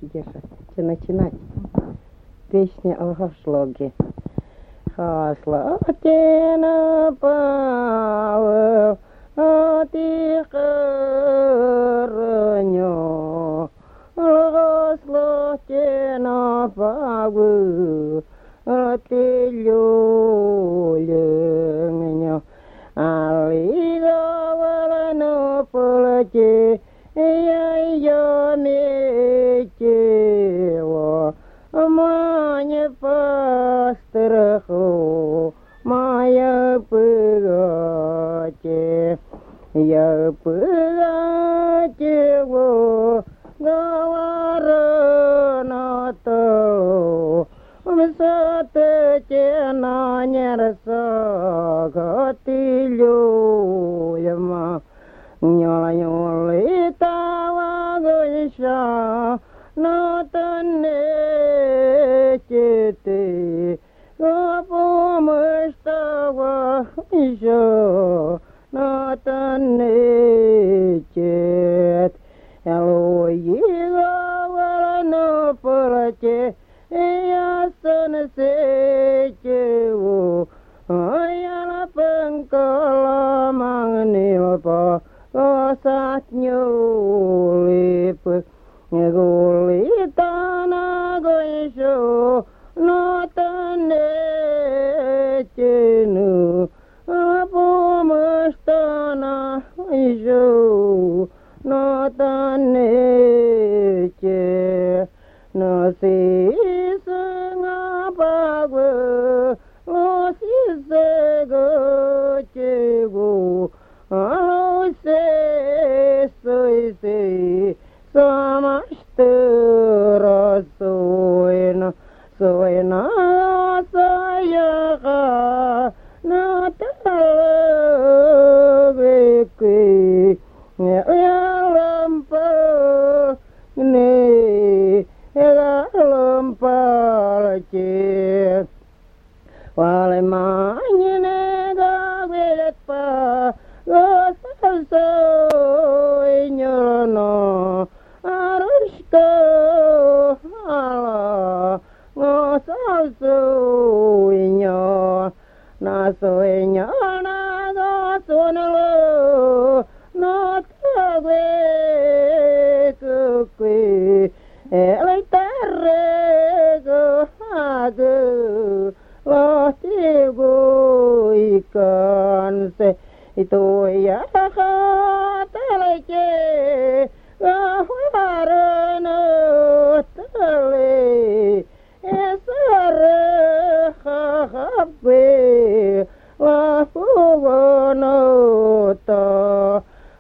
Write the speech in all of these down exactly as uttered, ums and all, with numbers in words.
держать. Что начинать? Песня о Хаслоге. Хаслоге напал, а ты хранё. Хаслоге напал, а ты люленё. Алига валано полоте, я метево, мане пастраху, моя пыгате, я пыгате во, говорно то, мсате на нерса, гати люема. Nyola nyoli tawa goisha no tanne chete gopo mustawa isha no tanne chet elo yiga wala no palache ya san se chewo ayala pengkala mangnil pa Kosat nyulip Gulitana goisho Notane chenu Apumustana isho Notane che Nasi sangapagwe Losi sego chego Alo se soy se samashtera soyna soyna sayaga natalvekwe yalampa ne yalampa che wale manyene gavelet pa Lo soy ñorno arushko ala no soy ñor na soy ñor na go sonalo no tawe kukui el terre go hagu lo tigo ikan se Itu ya katalaje gaharana tale esare khabe wa fugono to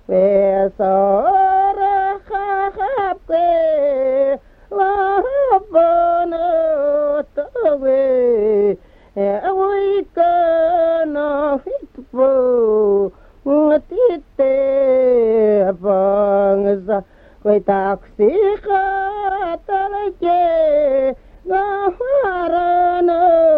esare khabe wa fugono to we kana hitpo ngatite bangsa koi taksi katalaje gaharana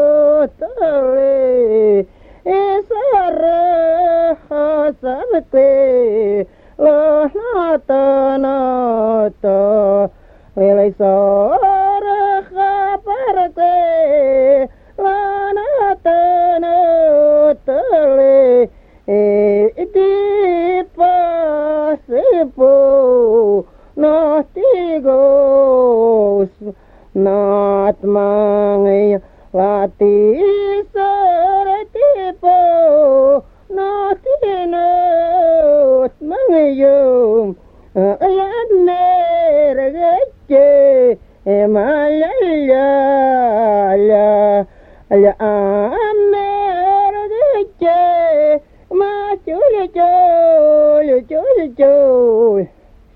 tale esare hasabte lo natana to velai sore khabarte Lanatana tale di pasipo natigos nat mangay lati saratipo natinot mangayong ayan neragache emalayala Ala amer de che ma chul chul chul chul